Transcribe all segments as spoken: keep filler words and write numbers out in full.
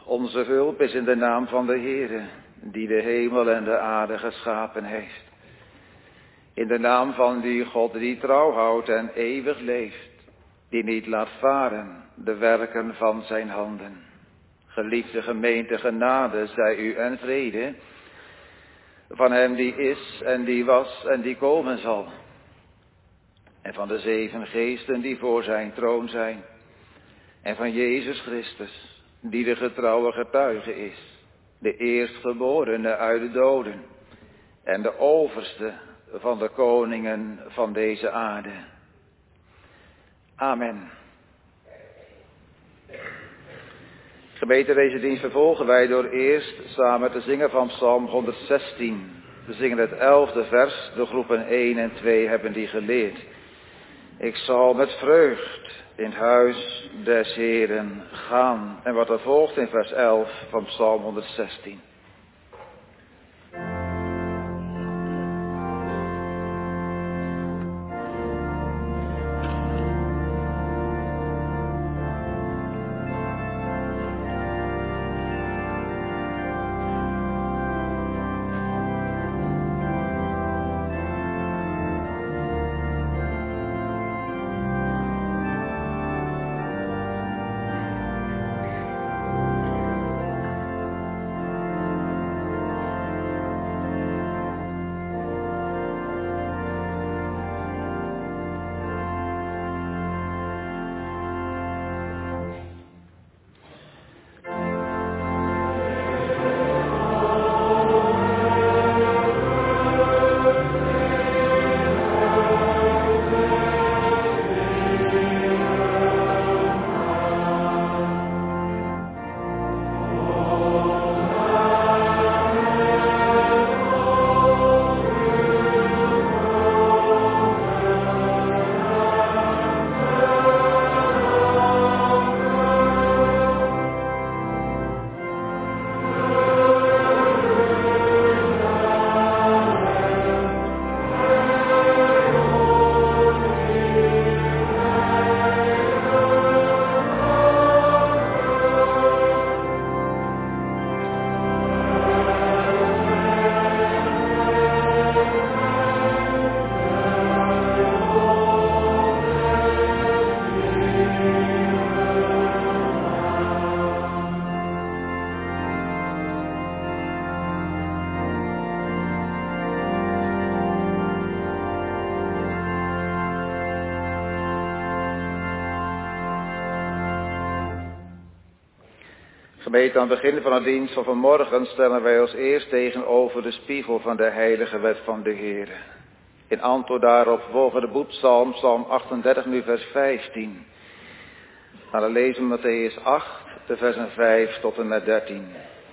onze hulp is in de naam van de Heere, die de hemel en de aarde geschapen heeft. In de naam van die God die trouw houdt en eeuwig leeft, die niet laat varen de werken van zijn handen. Geliefde gemeente, genade zij u en vrede, van hem die is en die was en die komen zal. En van de zeven geesten die voor zijn troon zijn. En van Jezus Christus, die de getrouwe getuige is, de eerstgeborene uit de doden en de overste van de koningen van deze aarde. Amen. Gemeente, deze dienst vervolgen wij door eerst samen te zingen van Psalm honderdzestien. We zingen het elfde vers, de groepen één en twee hebben die geleerd. Ik zal met vreugd in het huis des Heeren gaan. En wat er volgt in vers elf van Psalm honderdzestien. Gemeente, aan het begin van de dienst van vanmorgen stellen wij ons eerst tegenover de spiegel van de heilige wet van de Heer. In antwoord daarop volgen de boekpsalm, psalm achtendertig, nu vers vijftien. Maar dan lezen we Matthäus acht, de versen vijf tot en met dertien.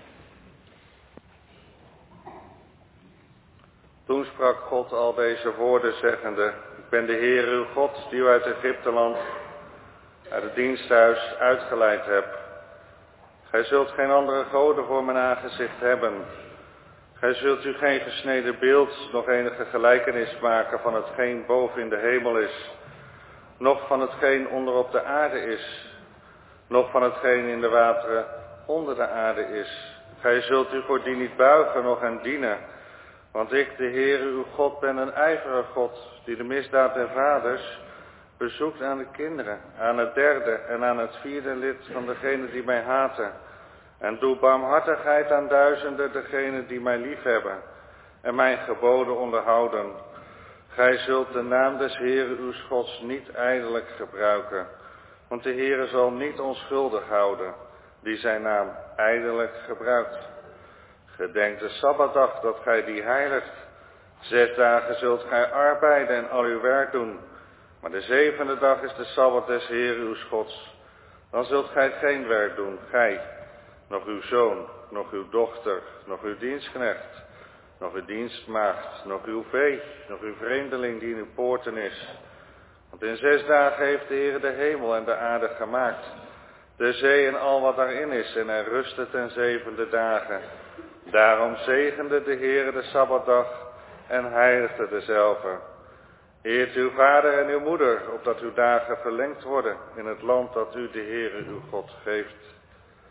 Toen sprak God al deze woorden zeggende: Ik ben de Heer uw God, die u uit Egypteland, uit het diensthuis uitgeleid hebt. Gij zult geen andere goden voor mijn aangezicht hebben. Gij zult u geen gesneden beeld, nog enige gelijkenis maken van hetgeen boven in de hemel is, noch van hetgeen onder op de aarde is, noch van hetgeen in de wateren onder de aarde is. Gij zult u voor die niet buigen, noch hen dienen, want ik, de Heere uw God, ben een ijverige God, die de misdaad der vaders bezoekt aan de kinderen, aan het derde en aan het vierde lid van degenen die mij haten. En doe barmhartigheid aan duizenden degenen die mij liefhebben en mijn geboden onderhouden. Gij zult de naam des Heeren uw Gods niet ijdelijk gebruiken, want de Heere zal niet onschuldig houden, die zijn naam ijdelijk gebruikt. Gedenk de Sabbatdag dat gij die heiligt. Zes dagen zult gij arbeiden en al uw werk doen. Maar de zevende dag is de Sabbat des Heeren uw Gods. Dan zult gij geen werk doen, gij, nog uw zoon, nog uw dochter, nog uw dienstknecht, nog uw dienstmaagd, nog uw vee, nog uw vreemdeling die in uw poorten is. Want in zes dagen heeft de Heer de hemel en de aarde gemaakt, de zee en al wat daarin is, en hij rustte ten zevende dagen. Daarom zegende de Heer de Sabbatdag en heiligde dezelve. Eert uw vader en uw moeder, opdat uw dagen verlengd worden in het land dat u de Heere uw God geeft.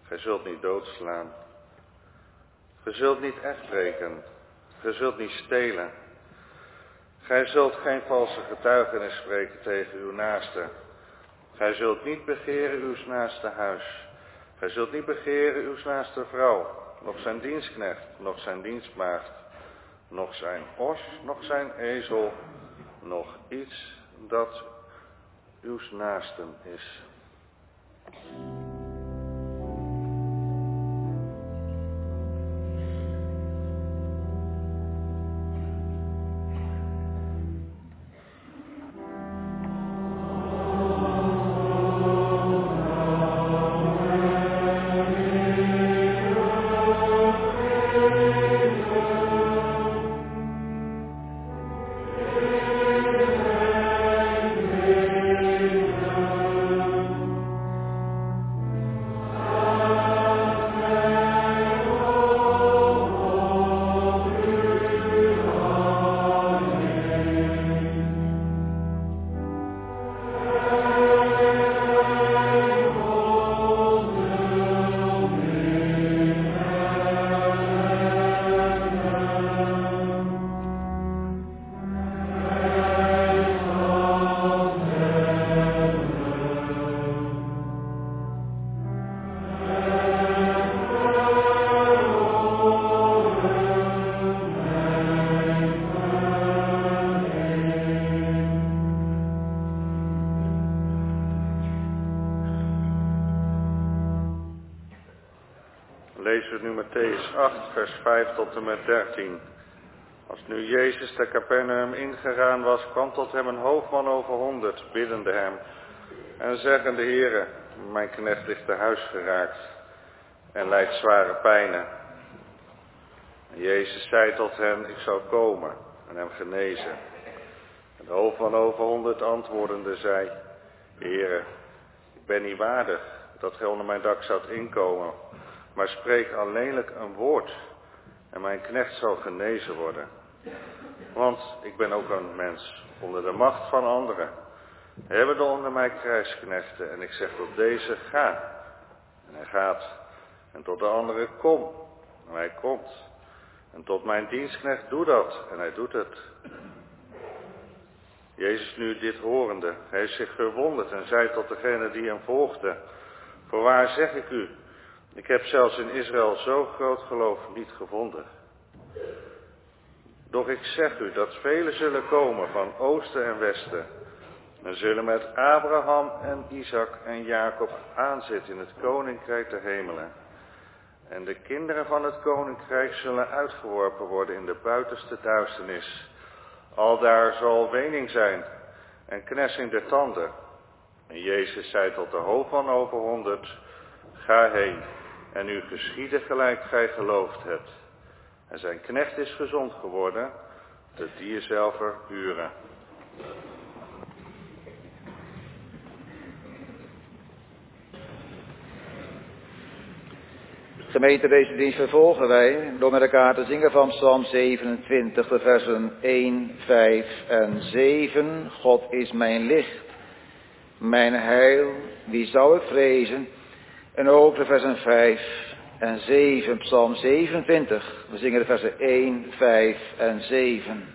Gij zult niet doodslaan. Gij zult niet echtbreken. Gij zult niet stelen. Gij zult geen valse getuigenis spreken tegen uw naaste. Gij zult niet begeren uw naaste huis. Gij zult niet begeren uw naaste vrouw, nog zijn dienstknecht, nog zijn dienstmaagd, nog zijn os, nog zijn ezel, nog iets dat uw naasten is. Lezen we nu Mattheüs acht, vers vijf tot en met dertien. Als nu Jezus te Capernaum ingegaan was, kwam tot hem een hoofdman over honderd, biddende hem en zeggende: Heere, mijn knecht ligt te huis geraakt en lijdt zware pijnen. En Jezus zei tot hen: ik zal komen en hem genezen. En de hoofdman over honderd antwoordende zei: Heere, ik ben niet waardig dat gij onder mijn dak zoudt inkomen, maar spreek alleenlijk een woord en mijn knecht zal genezen worden. Want ik ben ook een mens onder de macht van anderen. Hebben er onder mij krijgsknechten en ik zeg tot deze: ga, en hij gaat. En tot de andere: kom, en hij komt. En tot mijn dienstknecht: doe dat, en hij doet het. Jezus nu dit horende, heeft zich verwonderd en zei tot degene die hem volgde: voorwaar zeg ik u, ik heb zelfs in Israël zo groot geloof niet gevonden. Doch ik zeg u dat velen zullen komen van oosten en westen en zullen met Abraham en Isaac en Jacob aanzitten in het koninkrijk der hemelen. En de kinderen van het koninkrijk zullen uitgeworpen worden in de buitenste duisternis. Aldaar zal wening zijn en knessing der tanden. En Jezus zei tot de hoofdman over honderd: ga heen en u geschieden gelijk gij geloofd hebt. En zijn knecht is gezond geworden, de dier zelf huren. Gemeente, deze dienst vervolgen wij door met elkaar te zingen van Psalm zevenentwintig, de versen één, vijf en zeven. God is mijn licht, mijn heil, wie zou ik vrezen? En ook de versen vijf en zeven, Psalm zevenentwintig. We zingen de versen één, vijf en zeven.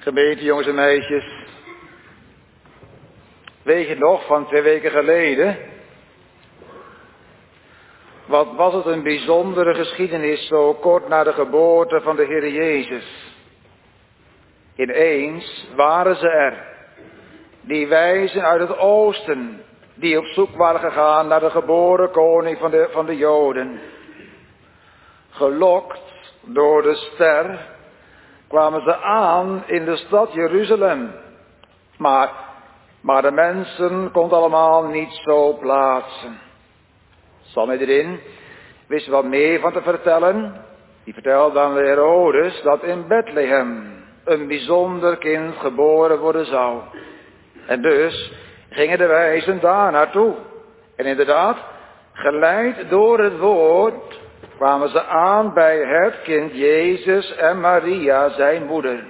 Gemeente, jongens en meisjes. Weet je nog, van twee weken geleden? Wat was het een bijzondere geschiedenis zo kort na de geboorte van de Heer Jezus. Ineens waren ze er. Die wijzen uit het oosten, die op zoek waren gegaan naar de geboren koning van de, van de Joden. Gelokt door de ster kwamen ze aan in de stad Jeruzalem. Maar, maar de mensen konden allemaal niet zo plaatsen. Sanhedrin wist wat meer van te vertellen. Die vertelde aan de Herodes dat in Bethlehem een bijzonder kind geboren worden zou. En dus gingen de wijzen daar naartoe. En inderdaad, geleid door het woord, kwamen ze aan bij het kind Jezus en Maria, zijn moeder.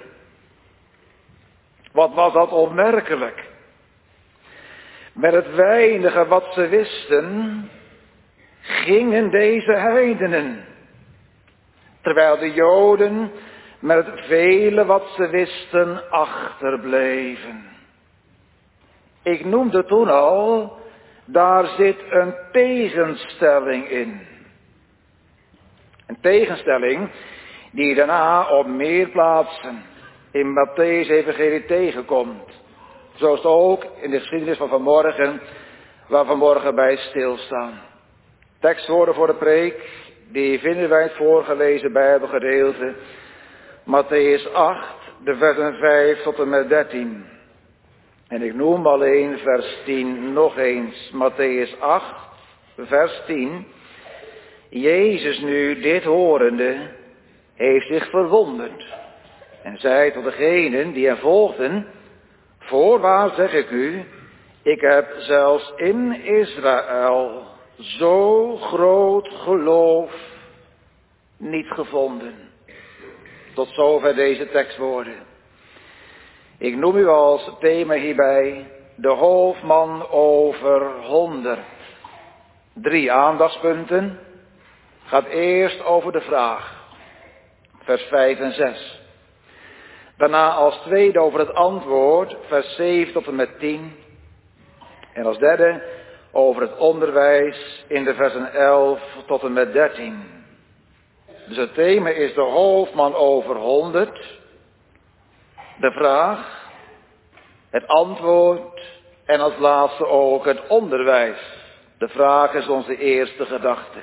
Wat was dat opmerkelijk. Met het weinige wat ze wisten, gingen deze heidenen. Terwijl de Joden met het vele wat ze wisten achterbleven. Ik noemde toen al, daar zit een tegenstelling in. Een tegenstelling die je daarna op meer plaatsen in Mattheüs evangelie tegenkomt. Zoals het ook in de geschiedenis van vanmorgen, waar we vanmorgen bij stilstaan. Tekstwoorden voor de preek, die vinden wij in het voorgelezen Bijbelgedeelte. Mattheüs acht, de versen vijf tot en met dertien. En ik noem alleen vers tien nog eens. Mattheüs acht, vers tien. Jezus nu dit horende heeft zich verwonderd. En zei tot degenen die hem volgden: voorwaar zeg ik u, ik heb zelfs in Israël zo groot geloof niet gevonden. Tot zover deze tekstwoorden. Ik noem u als thema hierbij de hoofdman over honderd. Drie aandachtspunten. Gaat eerst over de vraag. Vers vijf en zes. Daarna als tweede over het antwoord. Vers zeven tot en met tien. En als derde over het onderwijs in de versen elf tot en met dertien. Dus het thema is de hoofdman over honderd. De vraag, het antwoord en als laatste ook het onderwijs. De vraag is onze eerste gedachte.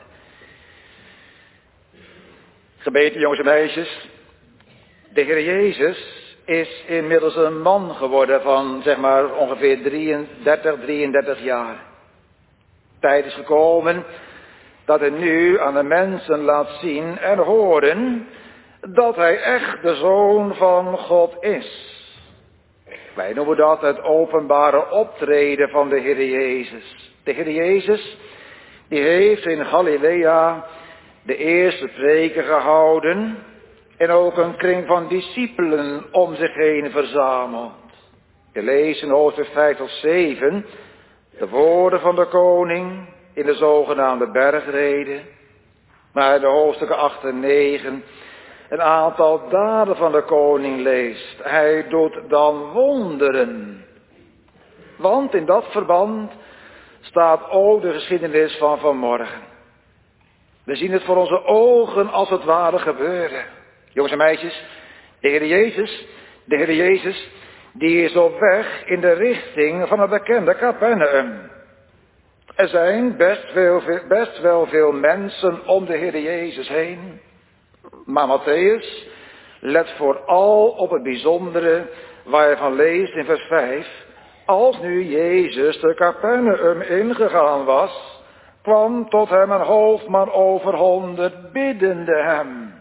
Gemeente, jongens en meisjes, de Heer Jezus is inmiddels een man geworden van zeg maar ongeveer drieëndertig, drieëndertig jaar. Tijd is gekomen dat hij nu aan de mensen laat zien en horen dat hij echt de Zoon van God is. Wij noemen dat het openbare optreden van de Heer Jezus. De Heer Jezus, die heeft in Galilea de eerste preken gehouden en ook een kring van discipelen om zich heen verzameld. Je leest in hoofdstuk vijf tot zeven de woorden van de koning in de zogenaamde bergrede, maar in de hoofdstukken acht en negen een aantal daden van de koning leest. Hij doet dan wonderen. Want in dat verband staat ook de geschiedenis van vanmorgen. We zien het voor onze ogen als het ware gebeuren. Jongens en meisjes, de Heer Jezus, de Heer Jezus, die is op weg in de richting van het bekende Capernaum. Er zijn best, veel, best wel veel mensen om de Heer Jezus heen. Maar Mattheüs let vooral op het bijzondere waar je van leest in vers vijf. Als nu Jezus de Capernaum ingegaan was, kwam tot hem een hoofdman over honderd biddende hem.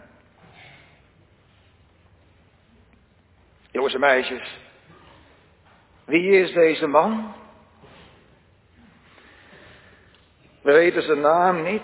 Jongens en meisjes, wie is deze man? We weten zijn naam niet.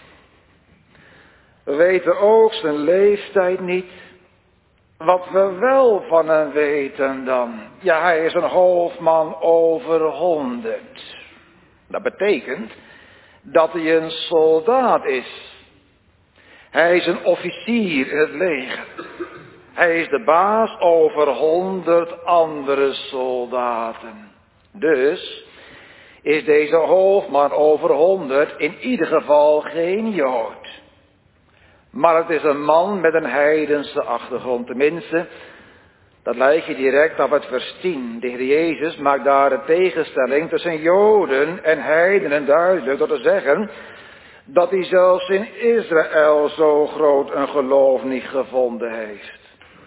We weten ook zijn leeftijd niet. Wat we wel van hem weten dan. Ja, hij is een hoofdman over honderd. Dat betekent dat hij een soldaat is. Hij is een officier in het leger. Hij is de baas over honderd andere soldaten. Dus is deze hoofdman over honderd in ieder geval geen Jood. Maar het is een man met een heidense achtergrond. Tenminste, dat lijkt je direct op het vers tien. De Heer Jezus maakt daar een tegenstelling tussen Joden en heidenen duidelijk door te zeggen dat hij zelfs in Israël zo groot een geloof niet gevonden heeft.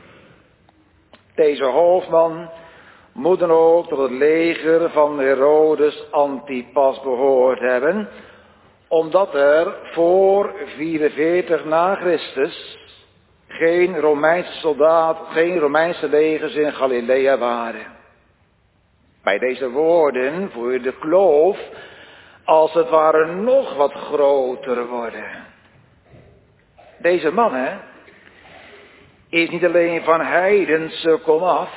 Deze hoofdman moet dan ook tot het leger van Herodes Antipas behoord hebben, omdat er voor vierenveertig na Christus geen Romeinse soldaat, geen Romeinse legers in Galilea waren. Bij deze woorden voel je de kloof als het ware nog wat groter worden. Deze man, hè, is niet alleen van heidense komaf,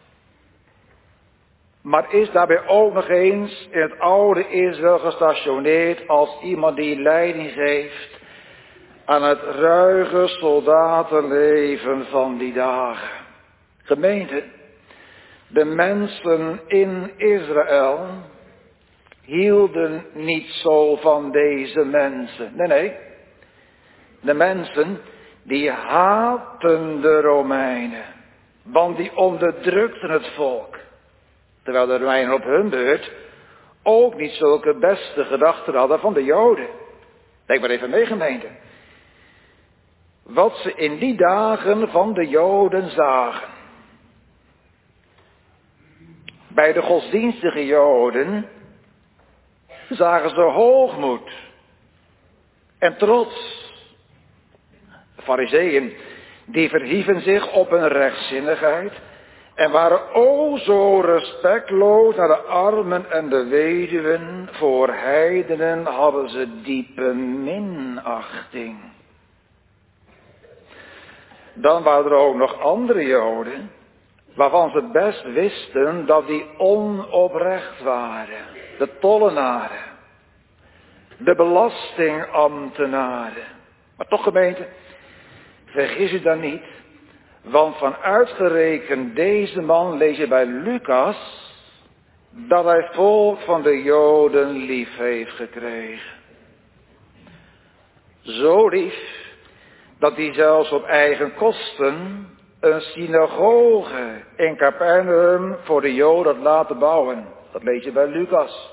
maar is daarbij ook nog eens in het oude Israël gestationeerd als iemand die leiding geeft aan het ruige soldatenleven van die dagen. Gemeente, de mensen in Israël hielden niet zo van deze mensen. Nee, nee. De mensen die haatten de Romeinen, want die onderdrukten het volk. Terwijl de Romeinen op hun beurt ook niet zulke beste gedachten hadden van de Joden. Denk maar even mee, gemeente. Wat ze in die dagen van de Joden zagen. Bij de godsdienstige Joden zagen ze hoogmoed en trots. De Farizeeën, die verhieven zich op hun rechtzinnigheid en waren o zo respectloos naar de armen en de weduwen. Voor heidenen hadden ze diepe minachting. Dan waren er ook nog andere Joden, waarvan ze best wisten dat die onoprecht waren. De tollenaren, de belastingambtenaren. Maar toch, gemeente, vergis u dan niet, want van uitgerekend deze man lees je bij Lucas dat hij volk van de Joden lief heeft gekregen. Zo lief dat hij zelfs op eigen kosten een synagoge in Capernaum voor de Joden had laten bouwen. Dat lees je bij Lucas.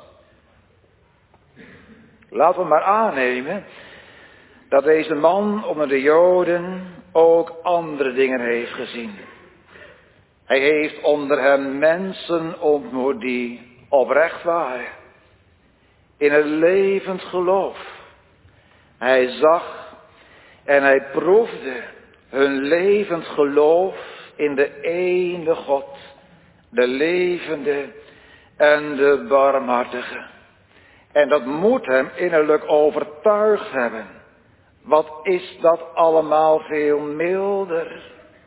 Laten we maar aannemen dat deze man onder de Joden ook andere dingen heeft gezien. Hij heeft onder hen mensen ontmoet die oprecht waren. In het levend geloof. Hij zag en hij proefde hun levend geloof in de ene God. De levende en de barmhartige. En dat moet hem innerlijk overtuigd hebben. Wat is dat allemaal veel milder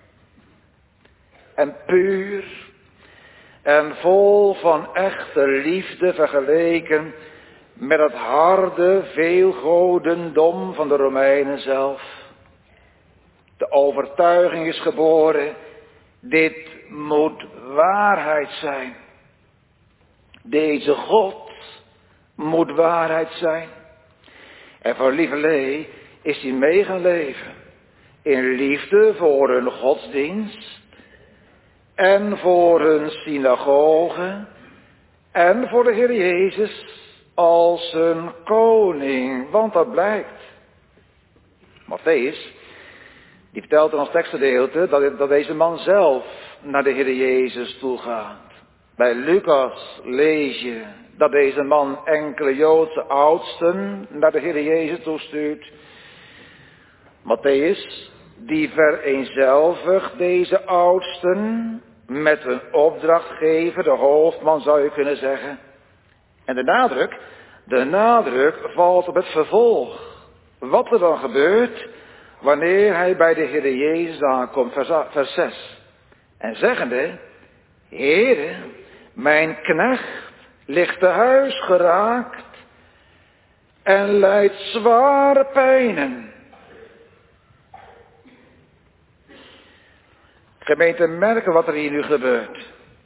en puur en vol van echte liefde vergeleken met het harde veelgodendom van de Romeinen zelf. De overtuiging is geboren, dit moet waarheid zijn. Deze God moet waarheid zijn. En voor lieverlee is hij mee gaan leven. In liefde voor hun godsdienst. En voor hun synagoge. En voor de Heer Jezus als hun koning. Want dat blijkt. Matthäus, die vertelt in ons tekstgedeelte dat, dat deze man zelf naar de Heer Jezus toe gaat. Bij Lucas lees je dat deze man enkele Joodse oudsten naar de Heer Jezus toestuurt. Matthäus, die vereenzelvigt deze oudsten met een opdrachtgever, de hoofdman zou je kunnen zeggen. En de nadruk, de nadruk valt op het vervolg. Wat er dan gebeurt wanneer hij bij de Heer Jezus aankomt, vers zes. En zeggende, Heere, mijn knecht ligt te huis geraakt en lijdt zware pijnen. Gemeente, merken wat er hier nu gebeurt.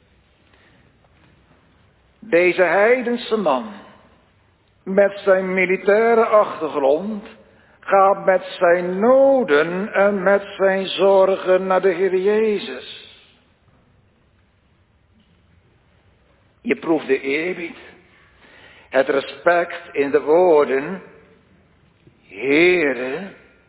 Deze heidense man, met zijn militaire achtergrond, gaat met zijn noden en met zijn zorgen naar de Heer Jezus. Je proeft de eerbied, het respect in de woorden, Heere,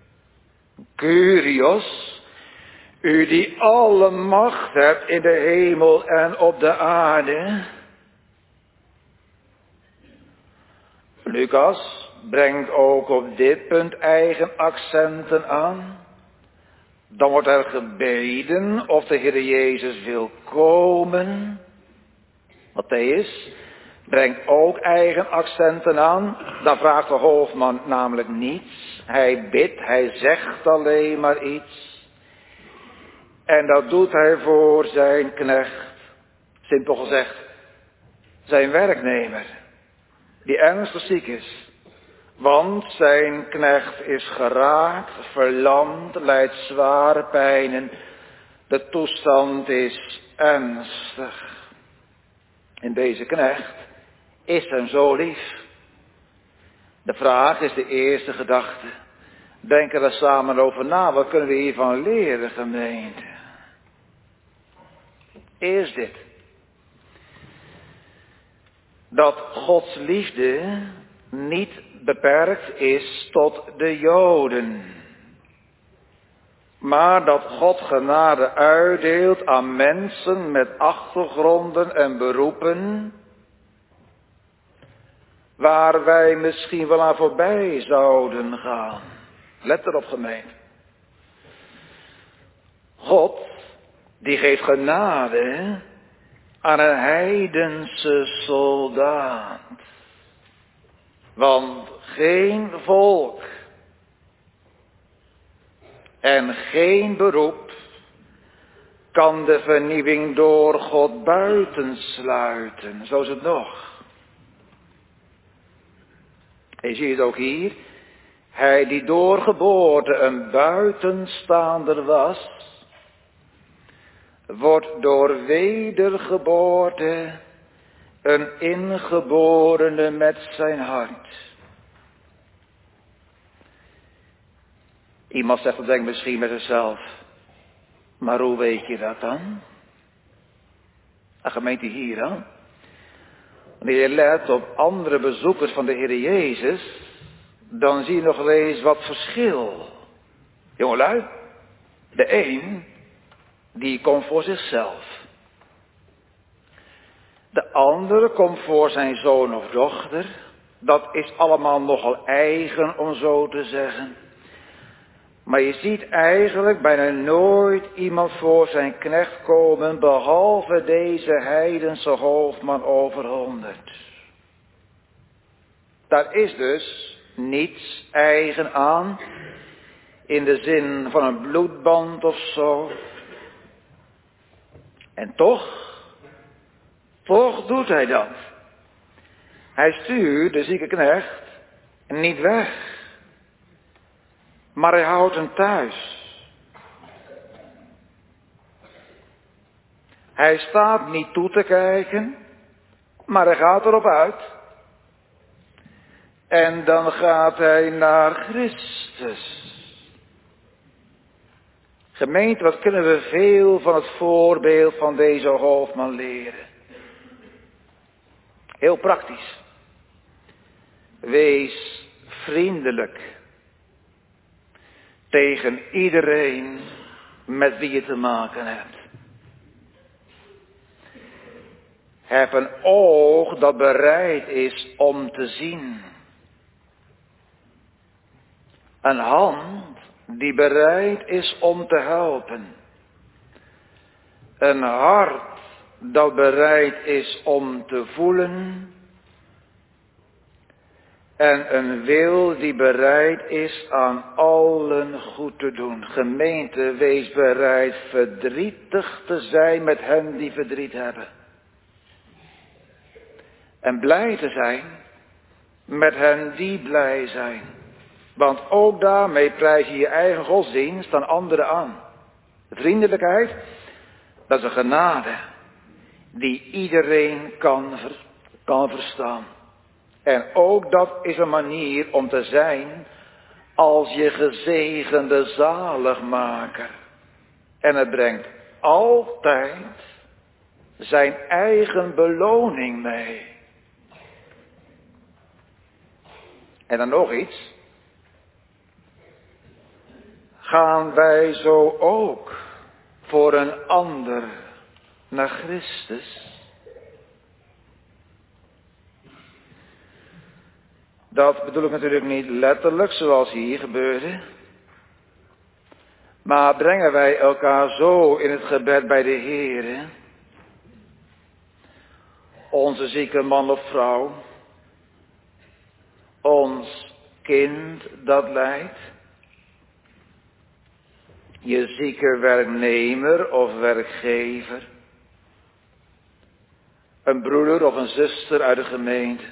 Kyrios, u die alle macht hebt in de hemel en op de aarde. Lucas brengt ook op dit punt eigen accenten aan. Dan wordt er gebeden of de Heer Jezus wil komen. Matthäus brengt ook eigen accenten aan. Dan vraagt de hoofdman namelijk niets. Hij bidt, hij zegt alleen maar iets. En dat doet hij voor zijn knecht. Simpel gezegd, zijn werknemer. Die ernstig ziek is. Want zijn knecht is geraakt, verlamd, lijdt zware pijnen. De toestand is ernstig. En deze knecht is hem zo lief. De vraag is de eerste gedachte. Denken we samen over na, wat kunnen we hiervan leren, gemeente? Eerst dit. Dat Gods liefde niet beperkt is tot de Joden. Maar dat God genade uitdeelt aan mensen met achtergronden en beroepen, waar wij misschien wel aan voorbij zouden gaan. Let erop, gemeente. God, die geeft genade aan een heidense soldaat. Want geen volk en geen beroep kan de vernieuwing door God buitensluiten. Zo is het nog. En je ziet het ook hier. Hij die door geboorte een buitenstaander was, wordt door wedergeboorte een ingeborene met zijn hart. Iemand zegt, denk misschien met zichzelf, maar hoe weet je dat dan? Een gemeente hier dan. Wanneer je let op andere bezoekers van de Heer Jezus, dan zie je nog eens wat verschil. Jongelui, de een, die komt voor zichzelf. De andere komt voor zijn zoon of dochter. Dat is allemaal nogal eigen, om zo te zeggen. Maar je ziet eigenlijk bijna nooit iemand voor zijn knecht komen, behalve deze heidense hoofdman over honderd. Daar is dus niets eigen aan, in de zin van een bloedband of zo. En toch, toch doet hij dat. Hij stuurt de zieke knecht niet weg. Maar hij houdt hem thuis. Hij staat niet toe te kijken, maar hij gaat erop uit. En dan gaat hij naar Christus. Gemeente, wat kunnen we veel van het voorbeeld van deze hoofdman leren? Heel praktisch. Wees vriendelijk tegen iedereen met wie je te maken hebt. Heb een oog dat bereid is om te zien. Een hand die bereid is om te helpen. Een hart dat bereid is om te voelen. En een wil die bereid is aan allen goed te doen. Gemeente, wees bereid verdrietig te zijn met hen die verdriet hebben. En blij te zijn met hen die blij zijn. Want ook daarmee prijs je je eigen godsdienst aan anderen aan. Vriendelijkheid, dat is een genade die iedereen kan, ver, kan verstaan. En ook dat is een manier om te zijn als je gezegende zaligmaker. En het brengt altijd zijn eigen beloning mee. En dan nog iets. Gaan wij zo ook voor een ander naar Christus? Dat bedoel ik natuurlijk niet letterlijk zoals hier gebeurde. Maar brengen wij elkaar zo in het gebed bij de Heere? Onze zieke man of vrouw. Ons kind dat lijdt. Je zieke werknemer of werkgever. Een broeder of een zuster uit de gemeente.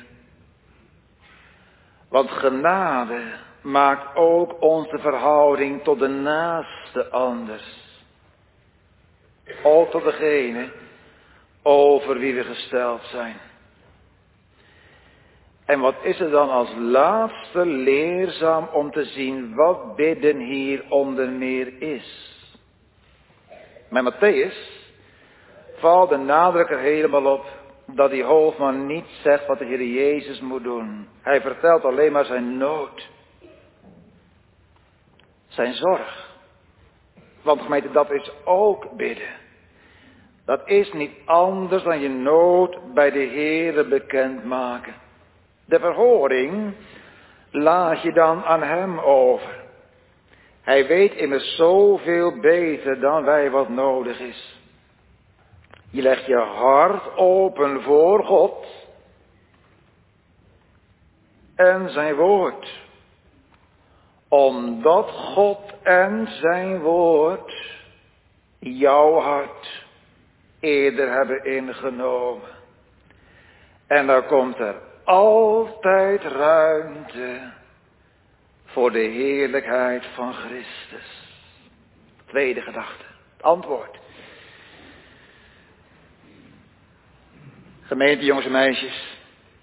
Want genade maakt ook onze verhouding tot de naaste anders. Ook tot degene over wie we gesteld zijn. En wat is er dan als laatste leerzaam om te zien wat bidden hier onder meer is? Bij Matthäus valt de nadruk er helemaal op dat die hoofdman niet zegt wat de Heer Jezus moet doen. Hij vertelt alleen maar zijn nood. Zijn zorg. Want gemeente, dat is ook bidden. Dat is niet anders dan je nood bij de Heere bekendmaken. De verhoring laat je dan aan hem over. Hij weet immers zoveel beter dan wij wat nodig is. Je legt je hart open voor God en zijn woord. Omdat God en zijn woord jouw hart eerder hebben ingenomen. En dan komt er altijd ruimte voor de heerlijkheid van Christus. Tweede gedachte, het antwoord. Gemeente, jongens en meisjes.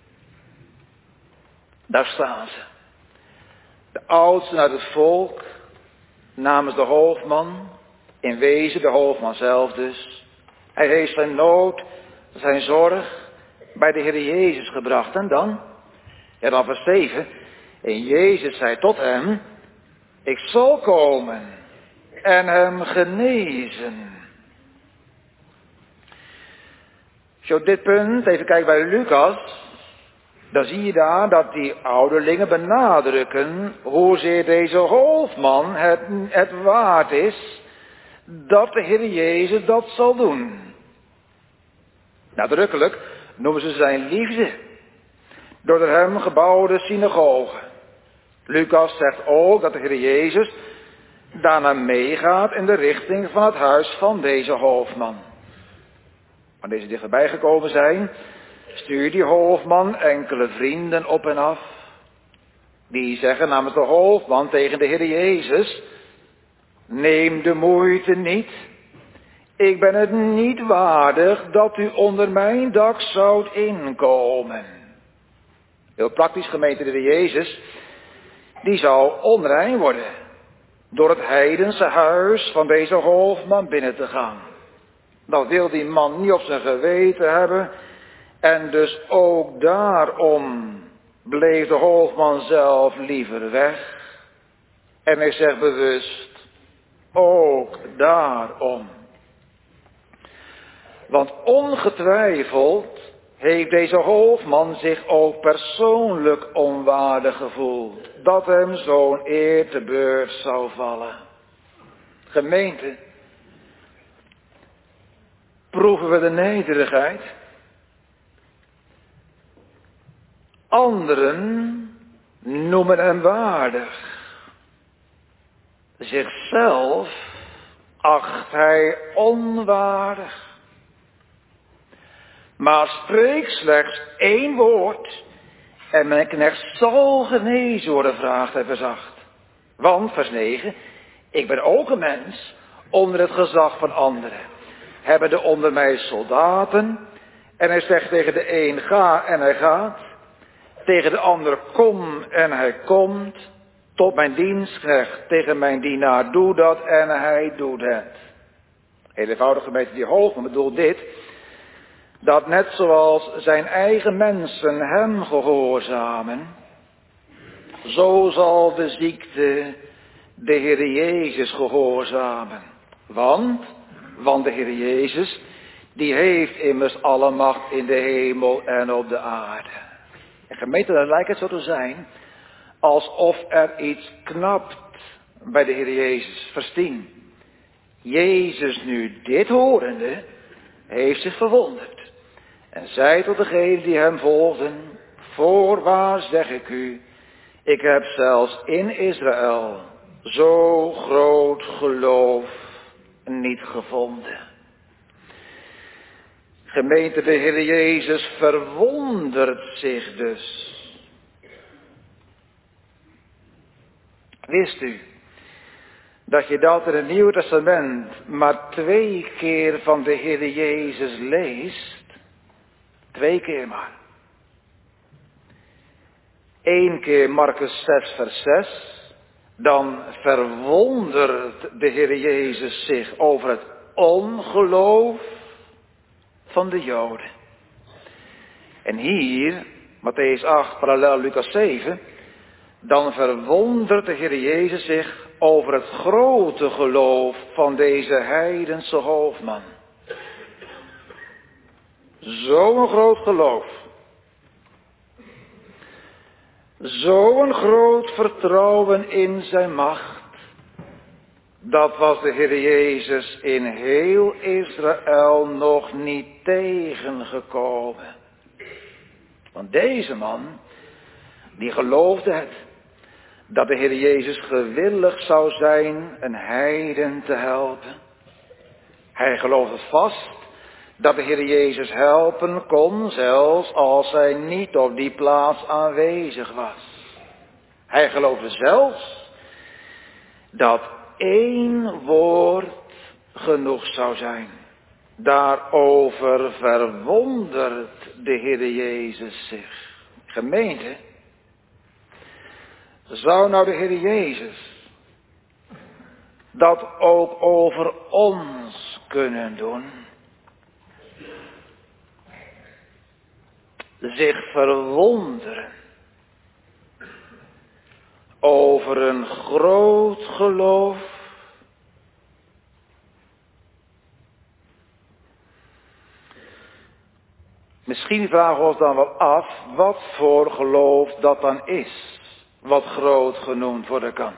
Daar staan ze. De oudsten uit het volk, namens de hoofdman, in wezen de hoofdman zelf dus. Hij heeft zijn nood, zijn zorg bij de Heer Jezus gebracht. En dan? Ja, dan vers zeven. En Jezus zei tot hem, ik zal komen en hem genezen. Als je op dit punt even kijkt bij Lucas, dan zie je daar dat die ouderlingen benadrukken hoezeer deze hoofdman het, het waard is dat de Heer Jezus dat zal doen. Nadrukkelijk noemen ze zijn liefde door de hem gebouwde synagoge. Lucas zegt ook dat de Heer Jezus daarna meegaat in de richting van het huis van deze hoofdman. Wanneer ze dichterbij gekomen zijn, stuurt die hoofdman enkele vrienden op en af. Die zeggen namens de hoofdman tegen de Heer Jezus, neem de moeite niet. Ik ben het niet waardig dat u onder mijn dak zoudt inkomen. Heel praktisch, gemeente, de Heer Jezus, die zou onrein worden door het heidense huis van deze hoofdman binnen te gaan. Dat wil die man niet op zijn geweten hebben. En dus ook daarom bleef de hoofdman zelf liever weg. En hij zegt bewust, ook daarom. Want ongetwijfeld heeft deze hoofdman zich ook persoonlijk onwaardig gevoeld. Dat hem zo'n eer te beurt zou vallen. Gemeente, proeven we de nederigheid? Anderen noemen hem waardig. Zichzelf acht hij onwaardig. Maar spreek slechts één woord en mijn knecht zal genezen worden, vraagt hij verzacht. Want, vers negen, ik ben ook een mens, onder het gezag van anderen. Hebben de onder mij soldaten. En hij zegt tegen de een ga en hij gaat. Tegen de ander kom en hij komt. Tot mijn dienstknecht tegen mijn dienaar doe dat en hij doet het. Heel eenvoudig gemeente die Hoogman bedoelt dit. Dat net zoals zijn eigen mensen hem gehoorzamen. Zo zal de ziekte de Heer Jezus gehoorzamen. Want, want de Heer Jezus, die heeft immers alle macht in de hemel en op de aarde. En gemeente, dan lijkt het zo te zijn, alsof er iets knapt bij de Heer Jezus. Vers tien. Jezus nu dit horende, heeft zich verwonderd. En zei tot degenen die hem volgden, voorwaar zeg ik u, ik heb zelfs in Israël zo groot geloof niet gevonden. Gemeente, de Heer Jezus verwondert zich dus. Wist u dat je dat in het Nieuwe Testament maar twee keer van de Heer Jezus leest? Twee keer maar. Eén keer Marcus zes vers zes. Dan verwondert de Heer Jezus zich over het ongeloof van de Joden. En hier, Mattheüs acht, parallel Lucas zeven. Dan verwondert de Heer Jezus zich over het grote geloof van deze heidense hoofdman. Zo'n groot geloof. Zo'n groot vertrouwen in zijn macht. Dat was de Heer Jezus in heel Israël nog niet tegengekomen. Want deze man, die geloofde het. Dat de Heer Jezus gewillig zou zijn een heiden te helpen. Hij geloofde vast dat de Heer Jezus helpen kon, zelfs als hij niet op die plaats aanwezig was. Hij geloofde zelfs dat één woord genoeg zou zijn. Daarover verwondert de Heer Jezus zich. Gemeente, zou nou de Heer Jezus dat ook over ons kunnen doen? Zich verwonderen over een groot geloof. Misschien vragen we ons dan wel af wat voor geloof dat dan is. Wat groot genoemd worden kan.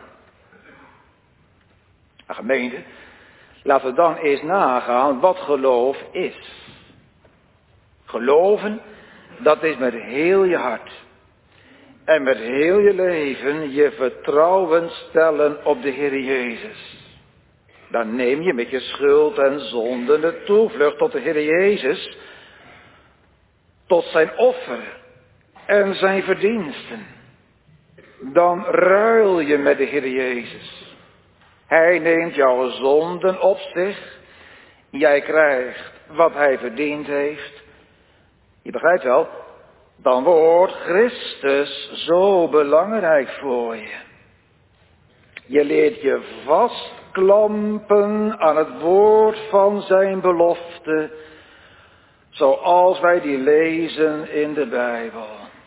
Nou, gemeente, laten we dan eens nagaan wat geloof is. Geloven, dat is met heel je hart en met heel je leven je vertrouwen stellen op de Heer Jezus. Dan neem je met je schuld en zonde de toevlucht tot de Heer Jezus, tot zijn offer en zijn verdiensten. Dan ruil je met de Heer Jezus. Hij neemt jouw zonden op zich. Jij krijgt wat hij verdiend heeft. Je begrijpt wel, dan wordt Christus zo belangrijk voor je. Je leert je vastklampen aan het woord van zijn belofte, zoals wij die lezen in de Bijbel.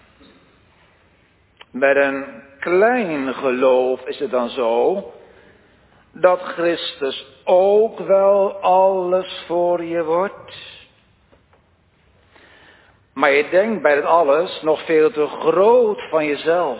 Met een klein geloof is het dan zo, dat Christus ook wel alles voor je wordt. Maar je denkt bij dat alles nog veel te groot van jezelf.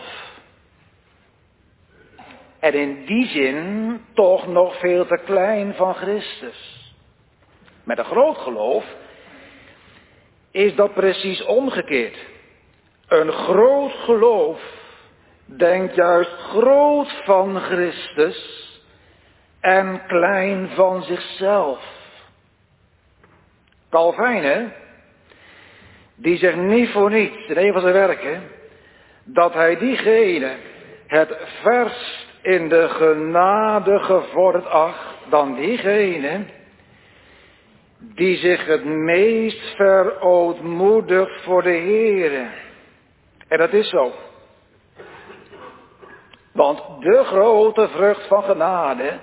En in die zin toch nog veel te klein van Christus. Met een groot geloof is dat precies omgekeerd. Een groot geloof denkt juist groot van Christus en klein van zichzelf. Calvijn, hè? Die zegt niet voor niets in een van zijn werken dat hij diegene het verst in de genade gevorderd acht dan diegene die zich het meest verootmoedigt voor de Heere. En dat is zo. Want de grote vrucht van genade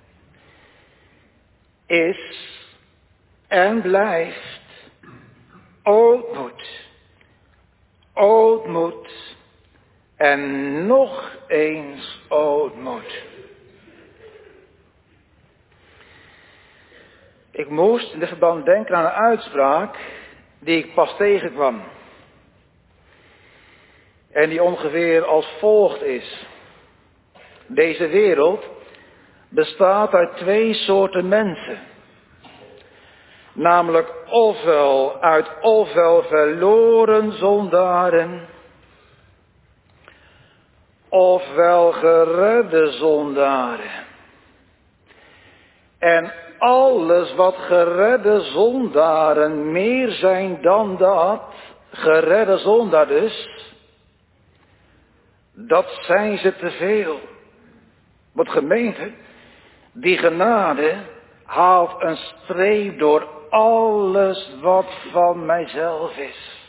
is en blijft ootmoed. Ootmoed en nog eens ootmoed. Ik moest in dit verband denken aan een uitspraak die ik pas tegenkwam. En die ongeveer als volgt is. Deze wereld bestaat uit twee soorten mensen. Namelijk ofwel uit ofwel verloren zondaren, ofwel geredde zondaren. En alles wat geredde zondaren meer zijn dan dat, geredde zondaar dus, dat zijn ze te veel. Want gemeente, die genade haalt een streep door alles wat van mijzelf is.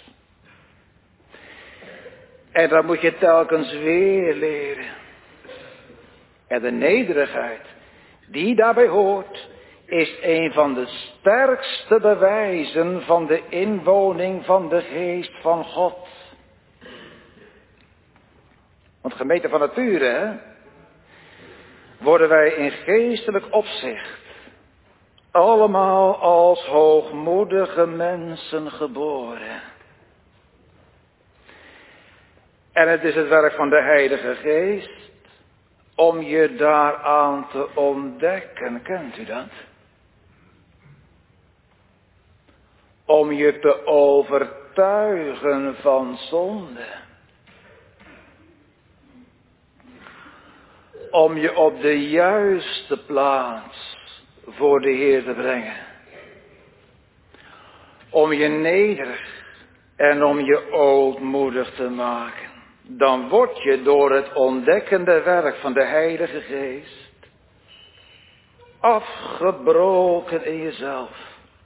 En dat moet je telkens weer leren. En de nederigheid die daarbij hoort, is een van de sterkste bewijzen van de inwoning van de geest van God. Want gemeente van nature, hè, worden wij in geestelijk opzicht allemaal als hoogmoedige mensen geboren. En het is het werk van de Heilige Geest om je daaraan te ontdekken. Kent u dat? Om je te overtuigen van zonde. Om je op de juiste plaats voor de Heer te brengen. Om je nederig en om je ootmoedig te maken. Dan word je door het ontdekkende werk van de Heilige Geest afgebroken in jezelf.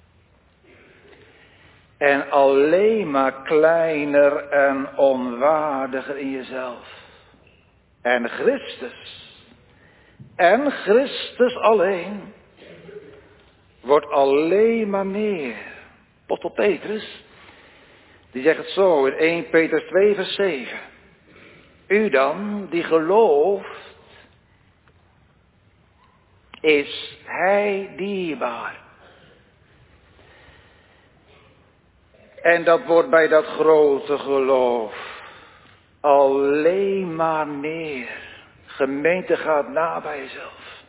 En alleen maar kleiner en onwaardiger in jezelf. En Christus, en Christus alleen, wordt alleen maar meer. Apostel Petrus, die zegt het zo in eerste Petrus twee vers zeven. U dan, die gelooft, is hij dierbaar. En dat wordt bij dat grote geloof alleen maar meer. Gemeente gaat na bij jezelf.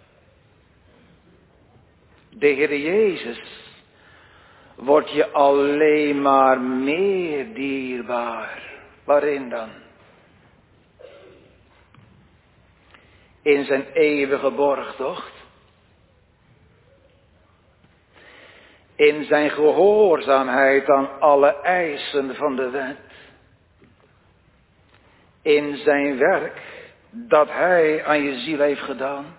De Heer Jezus wordt je alleen maar meer dierbaar. Waarin dan? In zijn eeuwige borgtocht. In zijn gehoorzaamheid aan alle eisen van de wet. In zijn werk dat hij aan je ziel heeft gedaan.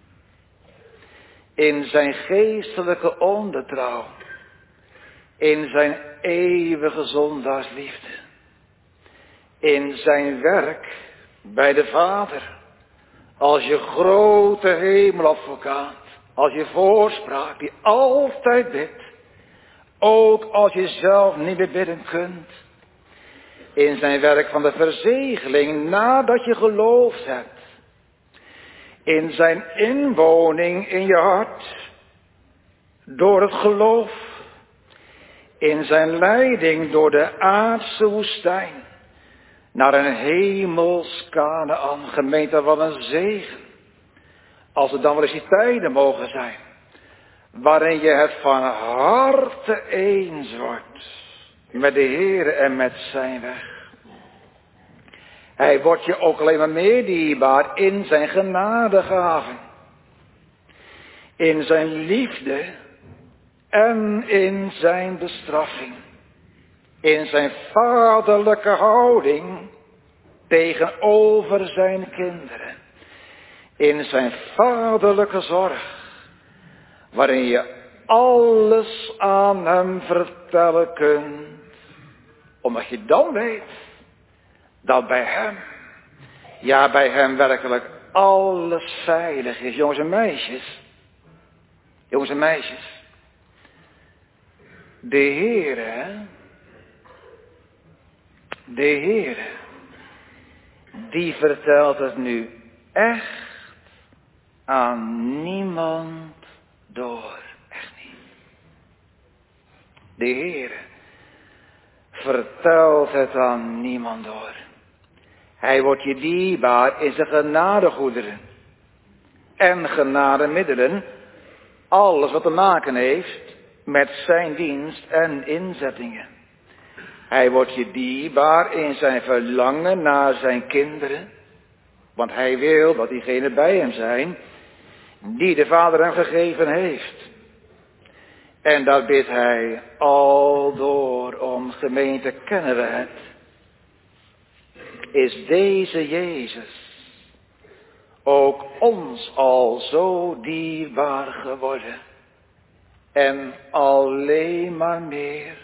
In zijn geestelijke ondertrouw. In zijn eeuwige zondaarsliefde. In zijn werk bij de Vader. Als je grote hemeladvocaat. Als je voorspraak die altijd bidt. Ook als je zelf niet meer bidden kunt. In zijn werk van de verzegeling nadat je geloofd hebt. In zijn inwoning in je hart. Door het geloof. In zijn leiding door de aardse woestijn. Naar een hemels Kanaän. Gemeente, wat een zegen. Als er dan wel eens die tijden mogen zijn. Waarin je het van harte eens wordt. Met de Heere en met zijn weg. Hij wordt je ook alleen maar meer dierbaar in zijn genadegaven. In zijn liefde en in zijn bestraffing. In zijn vaderlijke houding tegenover zijn kinderen. In zijn vaderlijke zorg waarin je alles aan hem vertellen kunt, omdat je dan weet dat bij hem, ja bij hem werkelijk alles veilig is. Jongens en meisjes, jongens en meisjes, de Heere, de Heere, die vertelt het nu echt aan niemand door. Echt niet. De Heere vertelt het aan niemand door. Hij wordt je dierbaar in zijn genadegoederen en genademiddelen. Alles wat te maken heeft met zijn dienst en inzettingen. Hij wordt je dierbaar in zijn verlangen naar zijn kinderen. Want hij wil dat diegenen bij hem zijn die de Vader hem gegeven heeft. En dat bidt hij aldoor om. Gemeente, kennen we het? Is deze Jezus ook ons al zo dierbaar geworden? En alleen maar meer.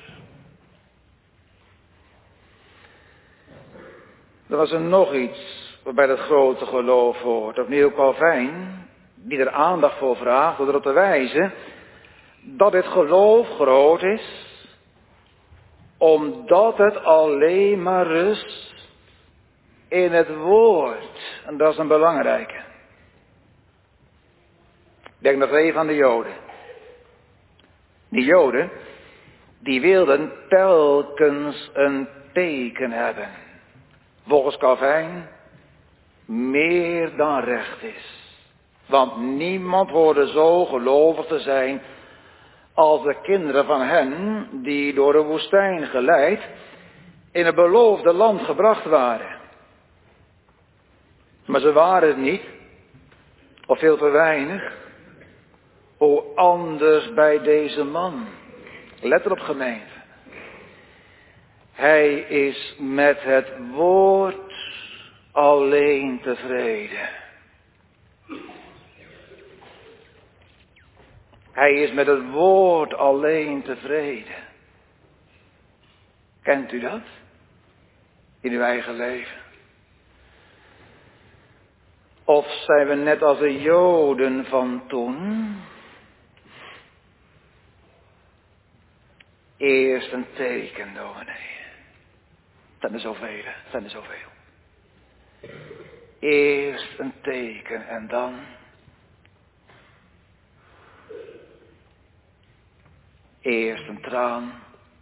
Er was er nog iets waarbij dat grote geloof hoort. Opnieuw Calvijn, die er aandacht voor vraagt, door erop te wijzen dat dit geloof groot is, omdat het alleen maar rust in het woord. En dat is een belangrijke. Denk nog even aan de Joden. Die Joden, die wilden telkens een teken hebben. Volgens Calvijn meer dan recht is. Want niemand hoorde zo gelovig te zijn als de kinderen van hen die door de woestijn geleid in het beloofde land gebracht waren. Maar ze waren het niet, of veel te weinig. Hoe anders bij deze man. Let erop, gemeente. Hij is met het woord alleen tevreden. Hij is met het woord alleen tevreden. Kent u dat? In uw eigen leven? Of zijn we net als de Joden van toen? Eerst een teken, dominee. Het zijn er zoveel, het zijn er zoveel. Eerst een teken en dan... Eerst een traan.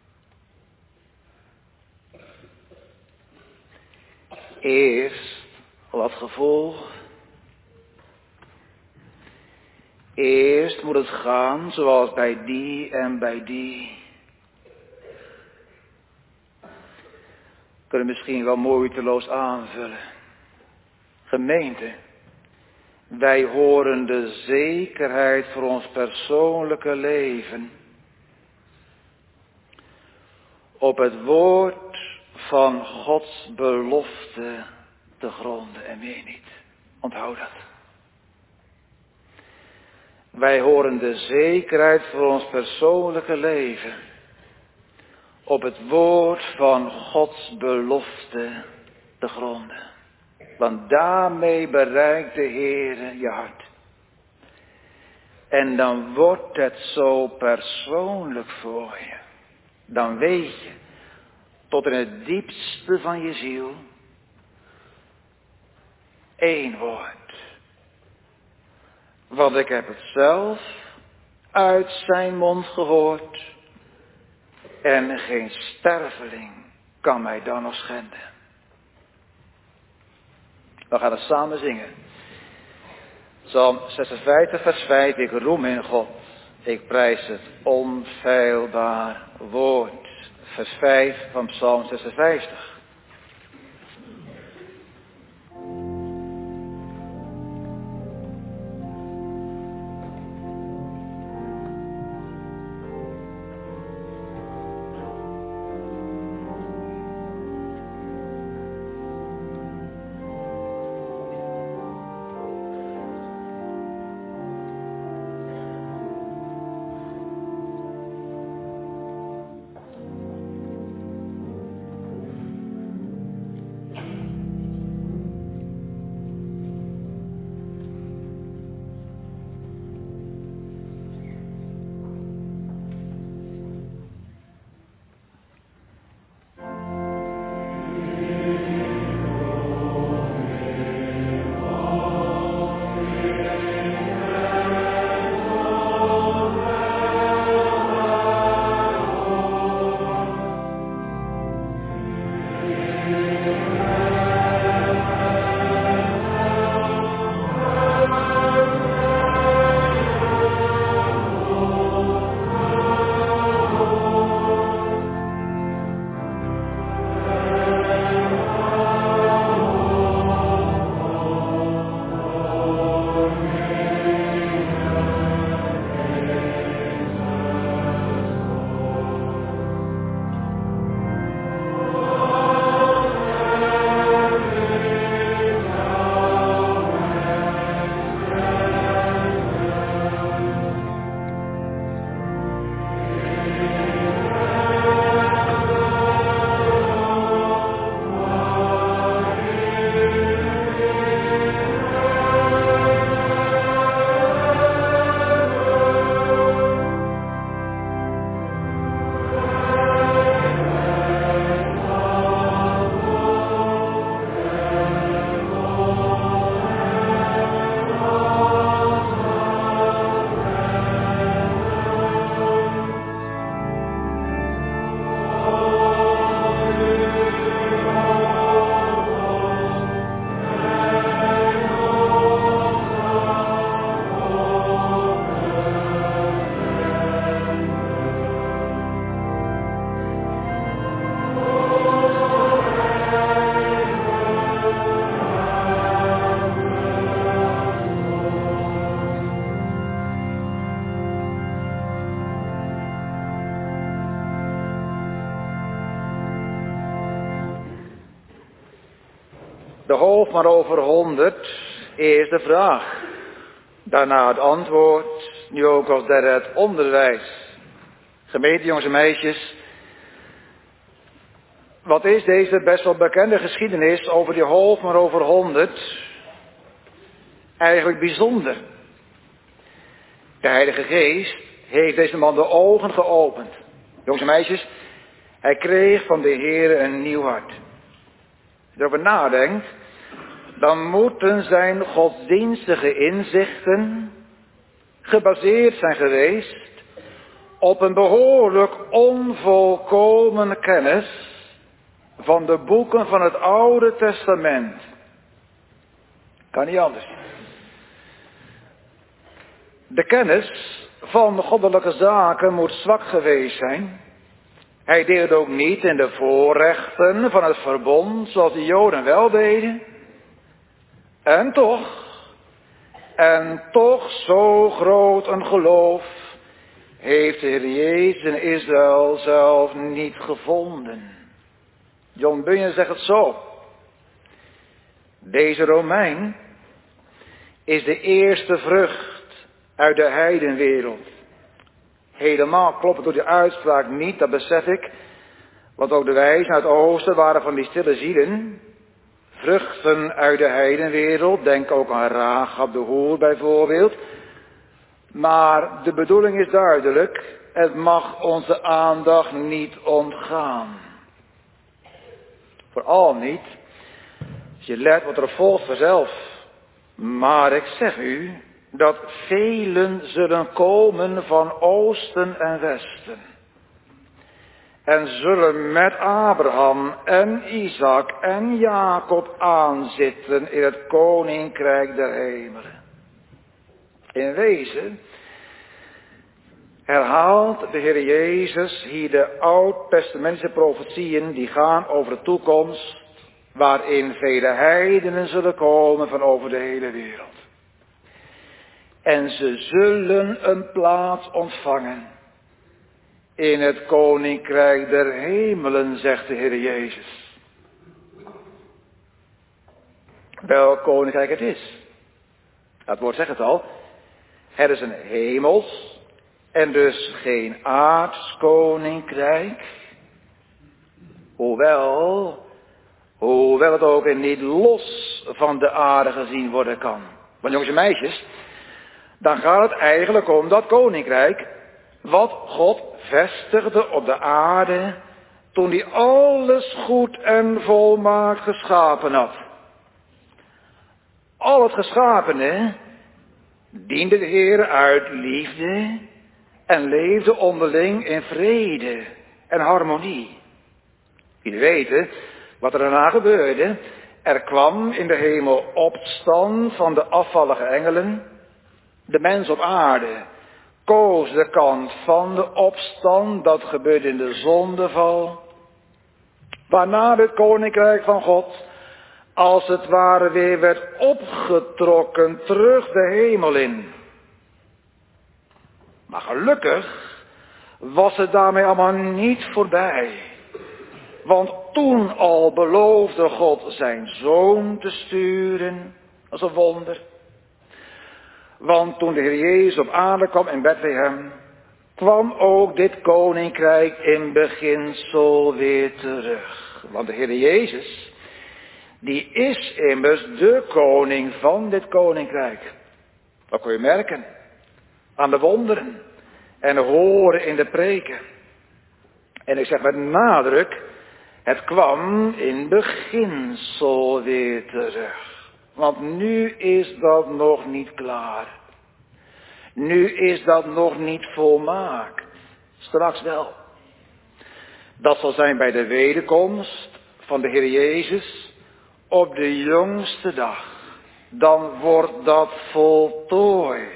Eerst wat gevolg. Eerst moet het gaan zoals bij die en bij die. Kunnen misschien wel moeiteloos aanvullen. Gemeente, wij horen de zekerheid voor ons persoonlijke leven op het woord van Gods belofte te gronden en meer niet. Onthoud dat. Wij horen de zekerheid voor ons persoonlijke leven op het woord van Gods belofte te gronden. Want daarmee bereikt de Heer je hart. En dan wordt het zo persoonlijk voor je. Dan weet je, tot in het diepste van je ziel, één woord. Want ik heb het zelf uit zijn mond gehoord. En geen sterveling kan mij dan nog schenden. We gaan het samen zingen. Psalm zesenvijftig vers vijf. Ik roem in God. Ik prijs het onfeilbaar woord. Vers vijf van Psalm zesenvijftig. De hoofdmaal over honderd, eerst de vraag. Daarna het antwoord, nu ook als derde het onderwijs. Gemeente, jongens en meisjes. Wat is deze best wel bekende geschiedenis over die hoofdmaal over honderd eigenlijk bijzonder? De Heilige Geest heeft deze man de ogen geopend. Jongens en meisjes, hij kreeg van de Heer een nieuw hart. Als je erover nadenkt, dan moeten zijn godsdienstige inzichten gebaseerd zijn geweest op een behoorlijk onvolkomen kennis van de boeken van het Oude Testament. Kan niet anders. De kennis van de goddelijke zaken moet zwak geweest zijn. Hij deelde ook niet in de voorrechten van het verbond zoals de Joden wel deden. En toch, en toch zo groot een geloof heeft de Heer Jezus in Israël zelf niet gevonden. John Bunyan zegt het zo. Deze Romein is de eerste vrucht uit de heidenwereld. Helemaal klopt het door die uitspraak niet, dat besef ik. Want ook de wijzen uit het oosten waren van die stille zielen. Vruchten uit de heidenwereld, denk ook aan Rahab de hoer bijvoorbeeld. Maar de bedoeling is duidelijk, het mag onze aandacht niet ontgaan. Vooral niet, als je let wat er volgt vanzelf. Maar ik zeg u, dat velen zullen komen van oosten en westen. En zullen met Abraham en Isaac en Jacob aanzitten in het koninkrijk der hemelen. In wezen herhaalt de Heer Jezus hier de oud-testamentische profetieën die gaan over de toekomst, waarin vele heidenen zullen komen van over de hele wereld. En ze zullen een plaats ontvangen in het koninkrijk der hemelen, zegt de Heer Jezus. Welk koninkrijk het is? Het woord zegt het al. Het is een hemels en dus geen aards koninkrijk. Hoewel, hoewel het ook niet los van de aarde gezien worden kan. Want jongens en meisjes, dan gaat het eigenlijk om dat koninkrijk wat God vestigde op de aarde toen hij alles goed en volmaakt geschapen had. Al het geschapene diende de Heer uit liefde en leefde onderling in vrede en harmonie. Jullie weten wat er daarna gebeurde. Er kwam in de hemel opstand van de afvallige engelen. De mens op aarde koos de kant van de opstand, dat gebeurde in de zondeval. Waarna het koninkrijk van God als het ware weer werd opgetrokken terug de hemel in. Maar gelukkig was het daarmee allemaal niet voorbij. Want toen al beloofde God zijn zoon te sturen. Dat is een wonder. Want toen de Heer Jezus op aarde kwam in Bethlehem, kwam ook dit koninkrijk in beginsel weer terug. Want de Heer Jezus, die is immers de koning van dit koninkrijk. Dat kun je merken aan de wonderen en horen in de preken. En ik zeg met nadruk, het kwam in beginsel weer terug. Want nu is dat nog niet klaar. Nu is dat nog niet volmaakt. Straks wel. Dat zal zijn bij de wederkomst van de Heer Jezus op de jongste dag. Dan wordt dat voltooid.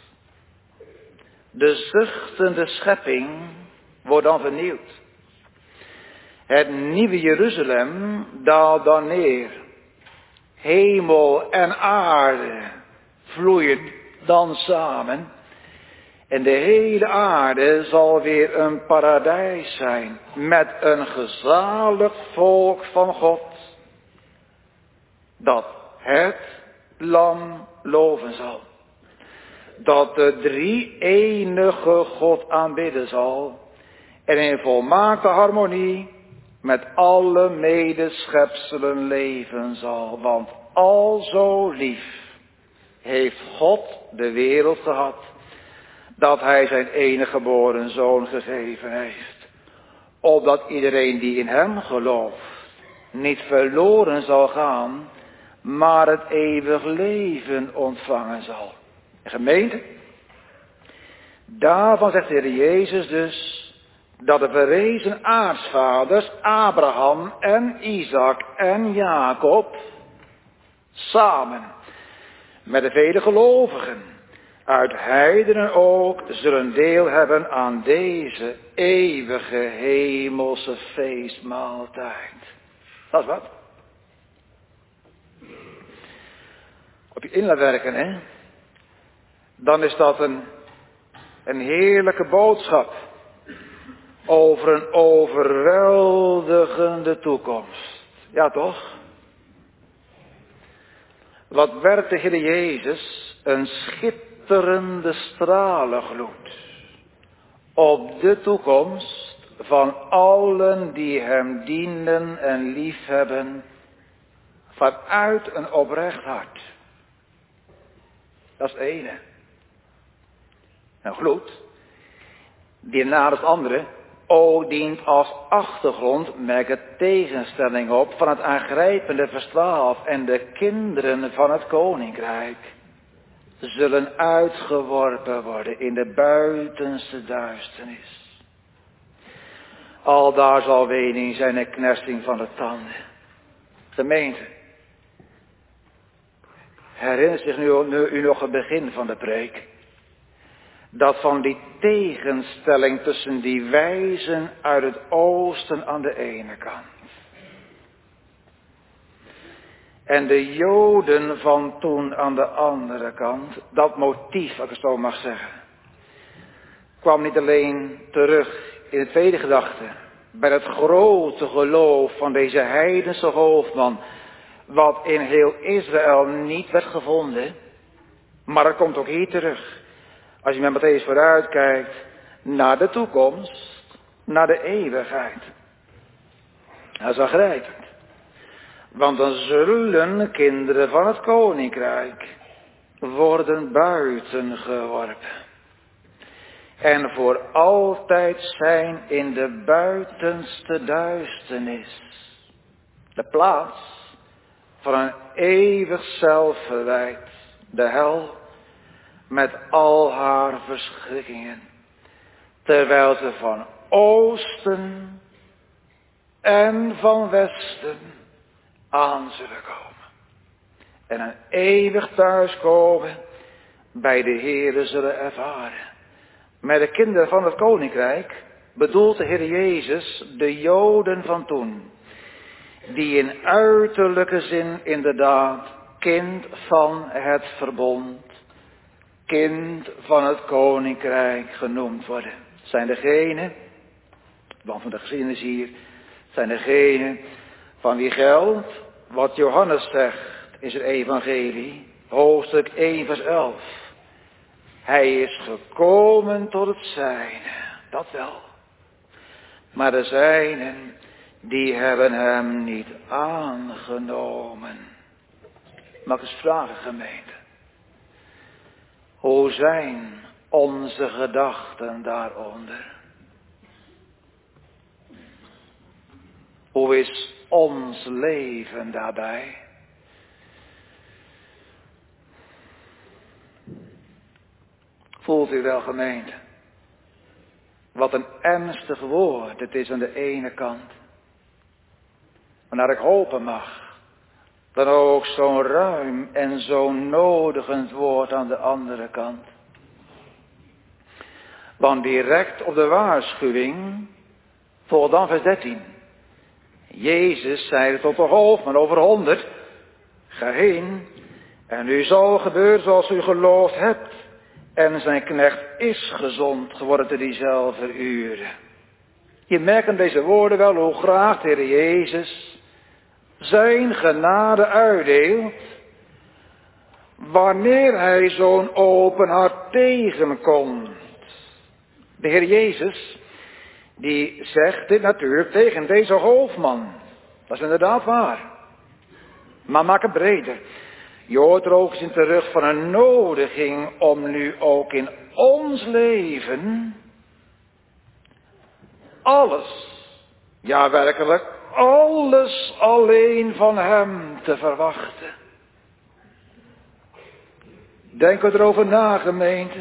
De zuchtende schepping wordt dan vernieuwd. Het nieuwe Jeruzalem daalt dan neer. Hemel en aarde vloeien dan samen. En de hele aarde zal weer een paradijs zijn. Met een gezalig volk van God. dat het lam loven zal. Dat de drie-enige God aanbidden zal. En in volmaakte harmonie met alle medeschepselen leven zal. Want al zo lief heeft God de wereld gehad, dat hij zijn enige geboren zoon gegeven heeft. Opdat iedereen die in hem gelooft niet verloren zal gaan, maar het eeuwig leven ontvangen zal. Gemeente, daarvan zegt de Heer Jezus dus, dat de verrezen aartsvaders Abraham en Isaac en Jacob samen met de vele gelovigen uit heidenen ook zullen deel hebben aan deze eeuwige hemelse feestmaaltijd. Dat is wat. Op je in laat werken, hè? Dan is dat een, een heerlijke boodschap over een overweldigende toekomst. Ja, toch? Wat werpt de Heer Jezus een schitterende stralengloed op de toekomst van allen die hem dienen en liefhebben vanuit een oprecht hart. Dat is het ene. Een gloed die na het andere ook dient als achtergrond, merk het tegenstelling op van het aangrijpende vers twaalf. En de kinderen van het koninkrijk zullen uitgeworpen worden in de buitenste duisternis. Aldaar zal wening zijn en knersing van de tanden. Gemeente, herinnert zich nu, nu u nog het begin van de preek? Dat van die tegenstelling tussen die wijzen uit het oosten aan de ene kant en de Joden van toen aan de andere kant, dat motief, als ik het zo mag zeggen, kwam niet alleen terug in de tweede gedachte, bij het grote geloof van deze heidense hoofdman, wat in heel Israël niet werd gevonden, maar het komt ook hier terug. Als je met Matthäus vooruit kijkt naar de toekomst, naar de eeuwigheid. Dat is aangrijpend. Want dan zullen kinderen van het koninkrijk worden buiten geworpen. En voor altijd zijn in de buitenste duisternis. De plaats van een eeuwig zelfverwijt, de hel, met al haar verschrikkingen. Terwijl ze van oosten en van westen aan zullen komen. En een eeuwig thuiskomen bij de Heere zullen ervaren. Met de kinderen van het koninkrijk bedoelt de Heer Jezus de Joden van toen. Die in uiterlijke zin inderdaad kind van het verbond, kind van het koninkrijk genoemd worden. Zijn degenen, want van de geschiedenis hier, zijn degenen van wie geldt wat Johannes zegt in zijn evangelie, hoofdstuk één vers elf. Hij is gekomen tot het zijne, dat wel. Maar de zijnen, die hebben hem niet aangenomen. Mag ik eens vragen, gemeente? Hoe zijn onze gedachten daaronder? Hoe is ons leven daarbij? Voelt u wel, gemeente? Wat een ernstig woord het is aan de ene kant. Maar naar ik hopen mag, dan ook zo'n ruim en zo'n nodigend woord aan de andere kant. Want direct op de waarschuwing, volgt dan vers dertien. Jezus zei tot de hoofdman over honderd, ga heen en u zal gebeuren zoals u geloofd hebt. En zijn knecht is gezond geworden te diezelfde uren. Je merkt aan deze woorden wel hoe graag de Heer Jezus zijn genade uitdeelt, wanneer hij zo'n open hart tegenkomt. De Heer Jezus, die zegt dit natuurlijk tegen deze hoofdman. Dat is inderdaad waar. Maar maak het breder. Je hoort er ook eens in terug van een nodiging om nu ook in ons leven alles, ja werkelijk alles alleen van hem te verwachten. Denk erover na, gemeente.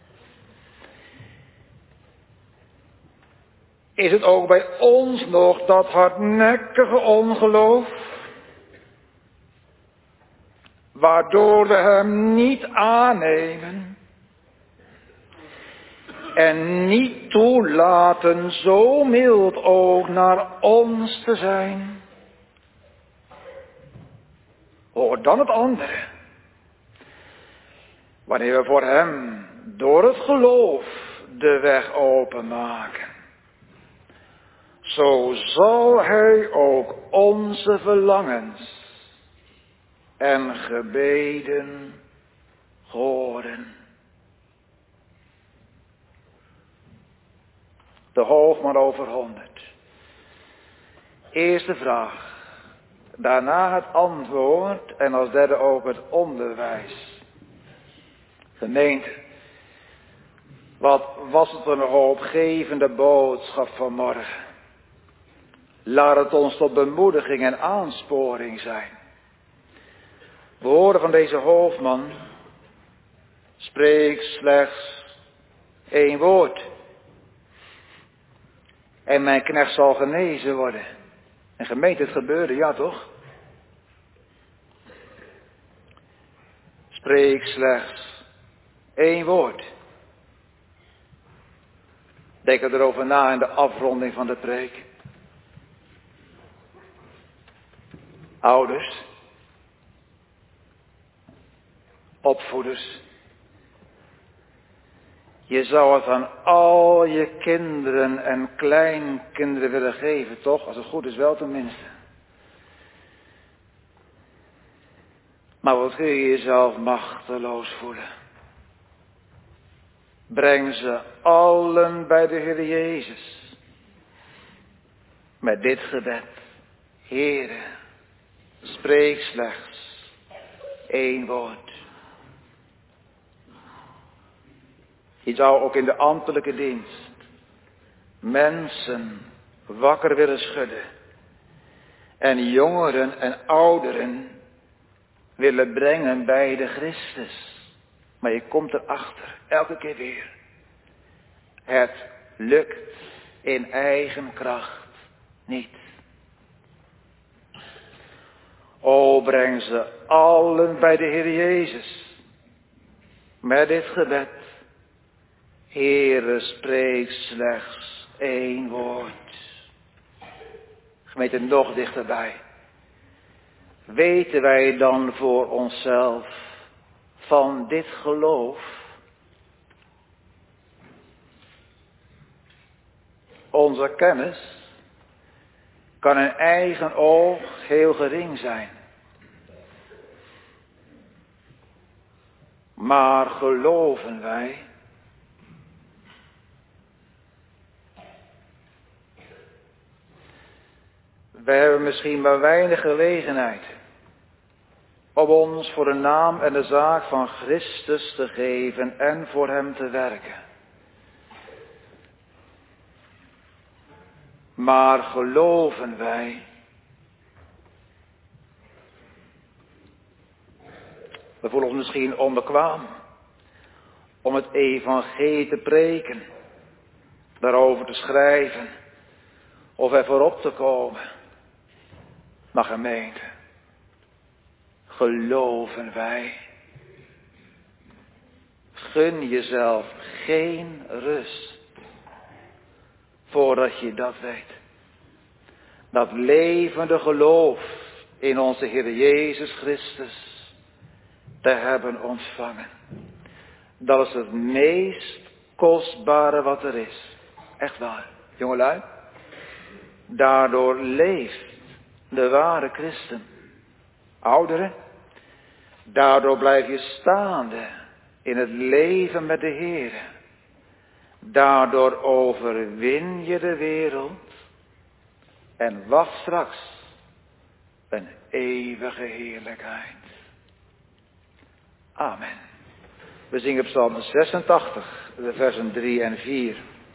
Is het ook bij ons nog dat hardnekkige ongeloof, waardoor we hem niet aannemen en niet toelaten zo mild ook naar ons te zijn? Hoor dan het andere. Wanneer we voor hem door het geloof de weg openmaken, zo zal hij ook onze verlangens en gebeden horen. De hoofdman over honderd. Eerste vraag. Daarna het antwoord en als derde ook het onderwijs. Gemeente, wat was het een hoopgevende boodschap vanmorgen. Laat het ons tot bemoediging en aansporing zijn. We horen van deze hoofdman, spreek slechts één woord. En mijn knecht zal genezen worden. En gemeente, het gebeurde, ja toch? Spreek slechts één woord. Denk erover na in de afronding van de preek. Ouders, opvoeders, je zou het aan al je kinderen en kleinkinderen willen geven, toch? Als het goed is wel tenminste. Maar wat kun je jezelf machteloos voelen? Breng ze allen bij de Heer Jezus. Met dit gebed. Heere, spreek slechts één woord. Je zou ook in de ambtelijke dienst mensen wakker willen schudden. En jongeren en ouderen willen brengen bij de Christus. Maar je komt erachter, elke keer weer. Het lukt in eigen kracht niet. O, breng ze allen bij de Heer Jezus. Met dit gebed. Heere, spreek slechts één woord. Gemeente, nog dichterbij. Weten wij dan voor onszelf van dit geloof? Onze kennis kan in eigen oog heel gering zijn. Maar geloven wij? We hebben misschien maar weinig gelegenheid om ons voor de naam en de zaak van Christus te geven en voor hem te werken. Maar geloven wij? We voelen ons misschien onbekwaam om het evangelie te preken, daarover te schrijven of er voorop te komen. Maar gemeente, geloven wij? Gun jezelf geen rust voordat je dat weet. Dat levende geloof in onze Heer Jezus Christus te hebben ontvangen. Dat is het meest kostbare wat er is. Echt waar, jongelui. Daardoor leeft de ware christen. Ouderen, daardoor blijf je staande in het leven met de Heere. Daardoor overwin je de wereld en wacht straks een eeuwige heerlijkheid. Amen. We zingen Psalm zesentachtig, de versen drie en vier.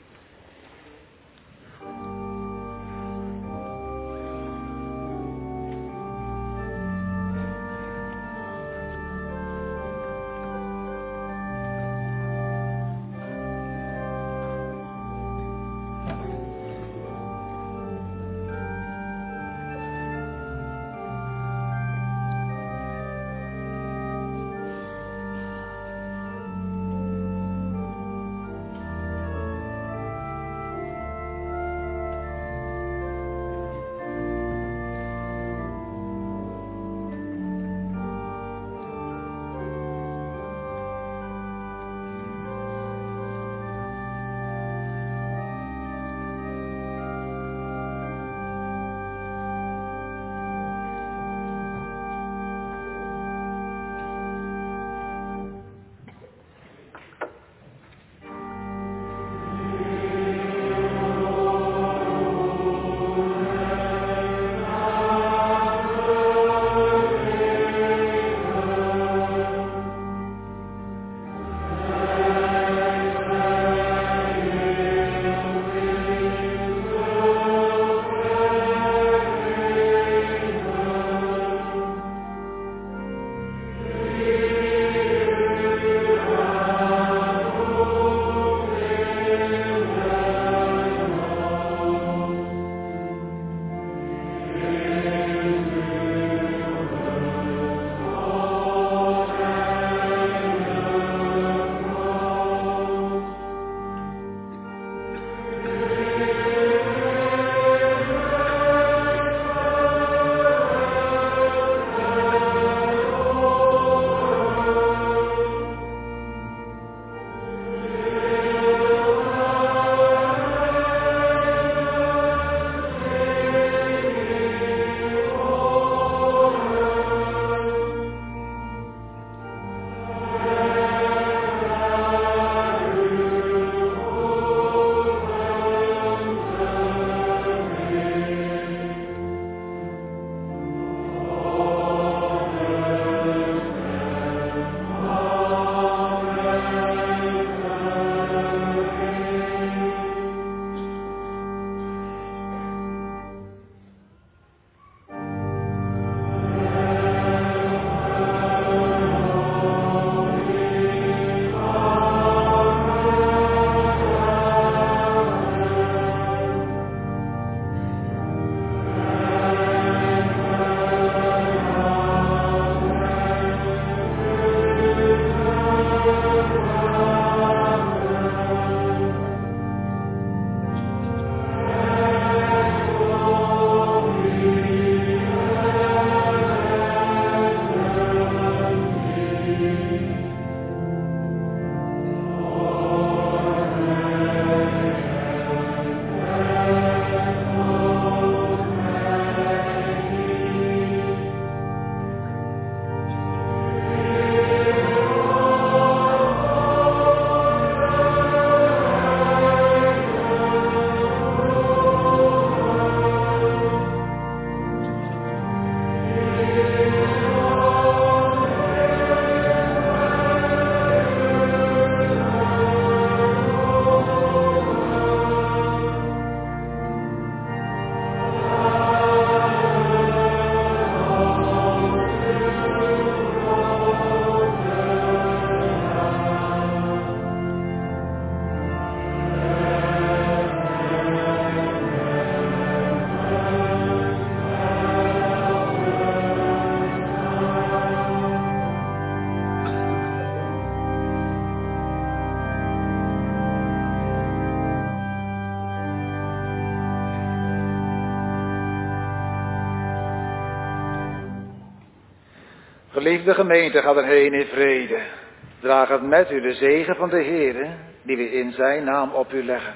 Geliefde gemeente, gaat er heen in vrede. Draag het met u de zegen van de Heere, die we in zijn naam op u leggen.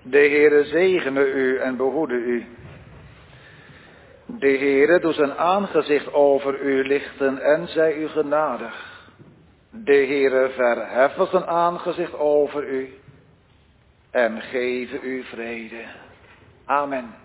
De Heere zegene u en behoede u. De Heere doet zijn aangezicht over u lichten en zij u genadig. De Heere verheffen zijn aangezicht over u en geven u vrede. Amen.